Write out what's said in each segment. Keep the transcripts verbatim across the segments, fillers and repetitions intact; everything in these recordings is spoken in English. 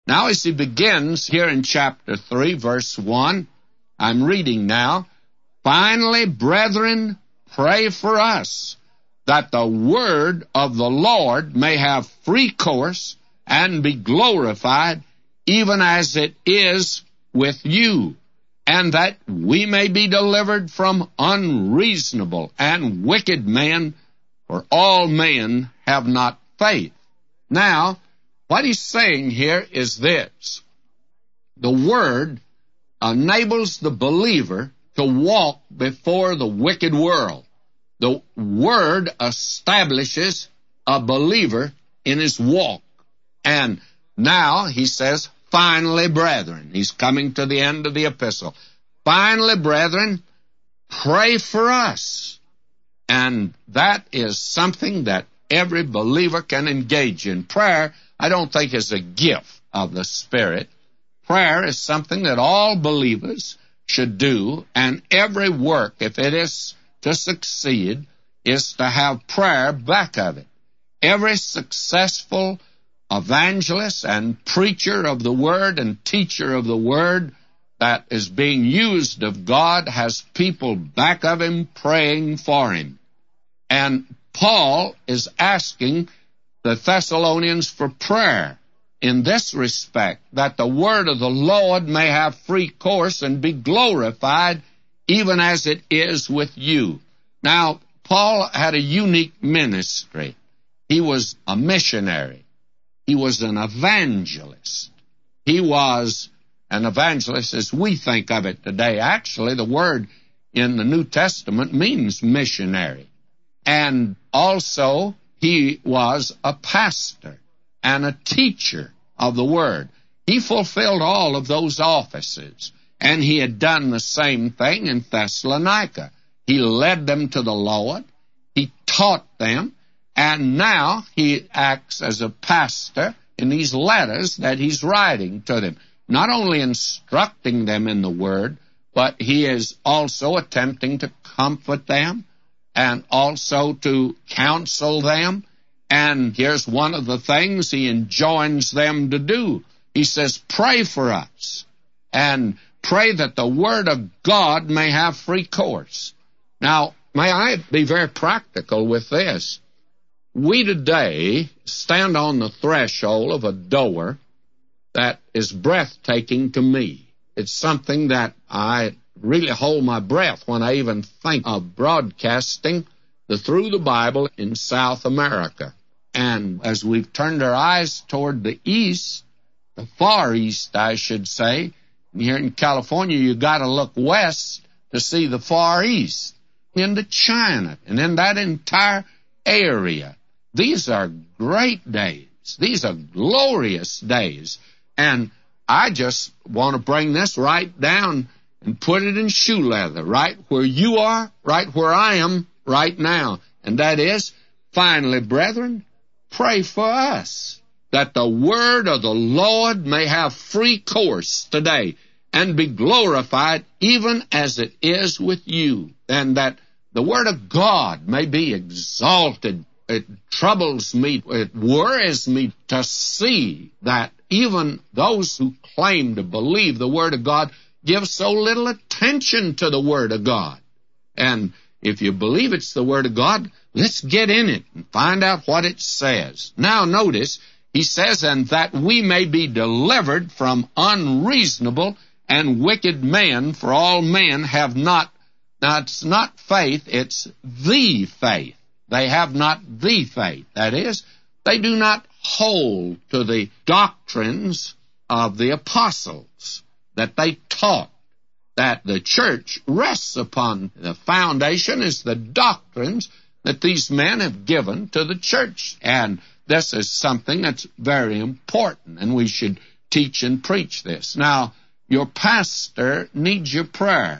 Now, as he begins here in chapter three, verse one, I'm reading now, "Finally, brethren, pray for us, that the word of the Lord may have free course and be glorified, even as it is with you, and that we may be delivered from unreasonable and wicked men, for all men have not faith." Now, what he's saying here is this: the Word enables the believer to walk before the wicked world. The Word establishes a believer in his walk. And now he says, "Finally, brethren," he's coming to the end of the epistle. "Finally, brethren, pray for us." And that is something that every believer can engage in. Prayer, I don't think, is a gift of the Spirit. Prayer is something that all believers should do, and every work, if it is to succeed, is to have prayer back of it. Every successful evangelist and preacher of the Word and teacher of the Word that is being used of God has people back of him praying for him. And Paul is asking the Thessalonians for prayer in this respect, that the word of the Lord may have free course and be glorified, even as it is with you. Now, Paul had a unique ministry. He was a missionary. He was an evangelist. He was an evangelist as we think of it today. Actually, the word in the New Testament means missionary. And also, he was a pastor and a teacher of the Word. He fulfilled all of those offices, and he had done the same thing in Thessalonica. He led them to the Lord, he taught them, and now he acts as a pastor in these letters that he's writing to them, not only instructing them in the Word, but he is also attempting to comfort them and also to counsel them. And here's one of the things he enjoins them to do. He says, pray for us, and pray that the Word of God may have free course. Now, may I be very practical with this? We today stand on the threshold of a door that is breathtaking to me. It's something that I really hold my breath when I even think of broadcasting the Through the Bible in South America. And as we've turned our eyes toward the east, the far east, I should say, here in California, you got to look west to see the far east, into China, and in that entire area. These are great days. These are glorious days. And I just want to bring this right down and put it in shoe leather, right where you are, right where I am right now. And that is, finally, brethren, pray for us, that the word of the Lord may have free course today and be glorified even as it is with you, and that the word of God may be exalted. It troubles me, it worries me to see that even those who claim to believe the Word of God give so little attention to the Word of God. And if you believe it's the Word of God, let's get in it and find out what it says. Now notice, he says, and that we may be delivered from unreasonable and wicked men, for all men have not, now it's not faith, it's the faith. They have not the faith. That is, they do not hold to the doctrines of the apostles that they taught, that the church rests upon. The foundation is the doctrines that these men have given to the church. And this is something that's very important, and we should teach and preach this. Now, your pastor needs your prayers.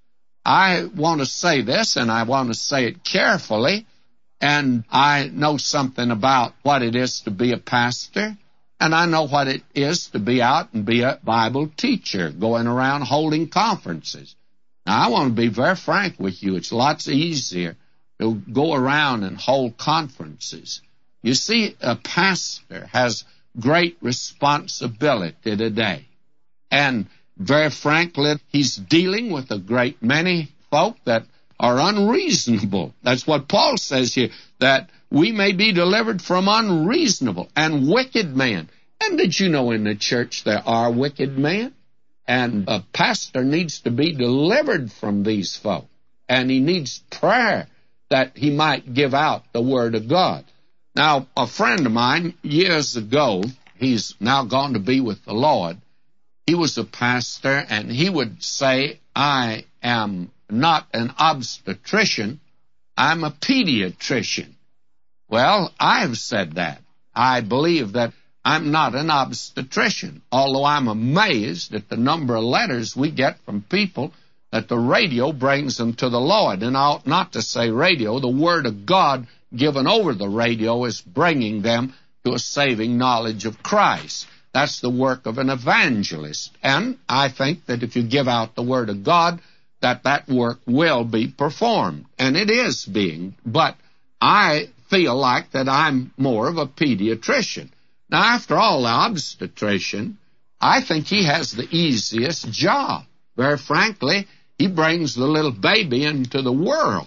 I want to say this, and I want to say it carefully. And I know something about what it is to be a pastor, and I know what it is to be out and be a Bible teacher, going around holding conferences. Now, I want to be very frank with you. It's lots easier to go around and hold conferences. You see, a pastor has great responsibility today. And very frankly, he's dealing with a great many folk that are unreasonable. That's what Paul says here, that we may be delivered from unreasonable and wicked men. And did you know in the church there are wicked men? And a pastor needs to be delivered from these folk. And he needs prayer that he might give out the Word of God. Now, a friend of mine, years ago, he's now gone to be with the Lord. He was a pastor, and he would say, I am not an obstetrician, I'm a pediatrician. Well, I've said that. I believe that I'm not an obstetrician, although I'm amazed at the number of letters we get from people that the radio brings them to the Lord. And I ought not to say radio. The Word of God given over the radio is bringing them to a saving knowledge of Christ. That's the work of an evangelist. And I think that if you give out the Word of God, that that work will be performed. And it is being. But I feel like that I'm more of a pediatrician. Now, after all, the obstetrician, I think he has the easiest job. Very frankly, he brings the little baby into the world.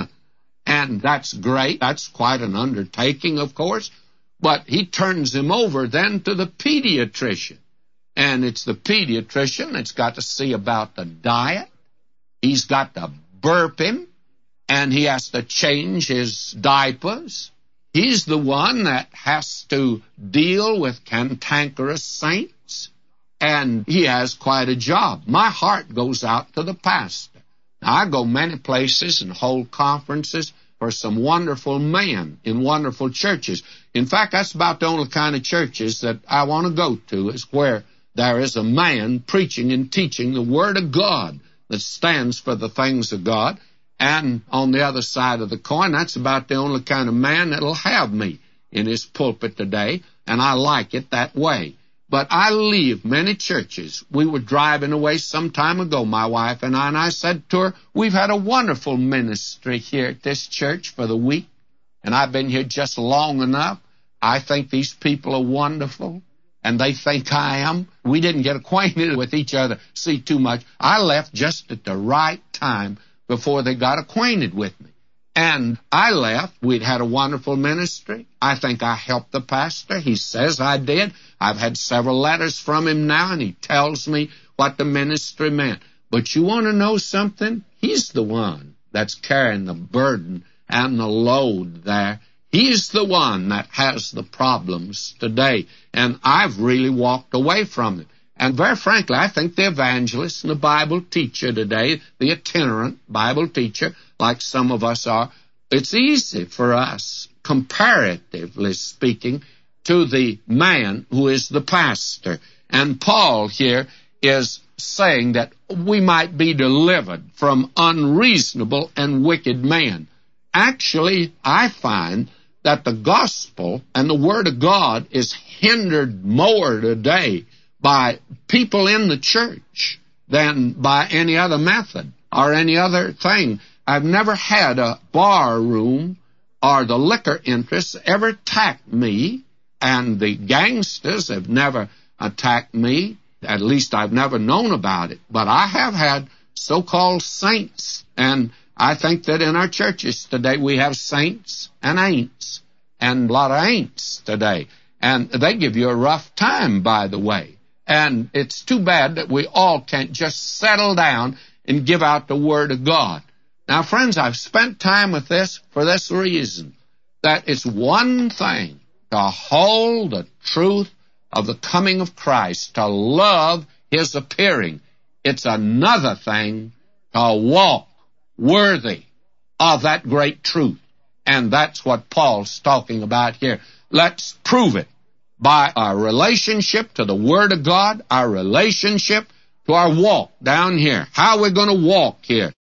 And that's great. That's quite an undertaking, of course. But he turns him over then to the pediatrician. And it's the pediatrician that's got to see about the diet. He's got to burp him. And he has to change his diapers. He's the one that has to deal with cantankerous saints. And he has quite a job. My heart goes out to the pastor. Now, I go many places and hold conferences for some wonderful men in wonderful churches. In fact, that's about the only kind of churches that I want to go to, is where there is a man preaching and teaching the Word of God that stands for the things of God. And on the other side of the coin, that's about the only kind of man that'll have me in his pulpit today, and I like it that way. But I leave many churches. We were driving away some time ago, my wife and I, and I said to her, we've had a wonderful ministry here at this church for the week, and I've been here just long enough. I think these people are wonderful, and they think I am. We didn't get acquainted with each other, see too much. I left just at the right time before they got acquainted with me. And I left. We'd had a wonderful ministry. I think I helped the pastor. He says I did. I've had several letters from him now, and he tells me what the ministry meant. But you want to know something? He's the one that's carrying the burden and the load there. He's the one that has the problems today. And I've really walked away from it. And very frankly, I think the evangelist and the Bible teacher today, the itinerant Bible teacher, like some of us are, it's easy for us, comparatively speaking, to the man who is the pastor. And Paul here is saying that we might be delivered from unreasonable and wicked men. Actually, I find that the gospel and the Word of God is hindered more today by people in the church than by any other method or any other thing. I've never had a bar room or the liquor interests ever attack me, and the gangsters have never attacked me. At least I've never known about it. But I have had so-called saints, and I think that in our churches today we have saints and ain'ts, and a lot of ain'ts today. And they give you a rough time, by the way. And it's too bad that we all can't just settle down and give out the Word of God. Now, friends, I've spent time with this for this reason, that it's one thing to hold the truth of the coming of Christ, to love His appearing. It's another thing to walk worthy of that great truth. And that's what Paul's talking about here. Let's prove it by our relationship to the Word of God, our relationship to our walk down here. How are we going to walk here?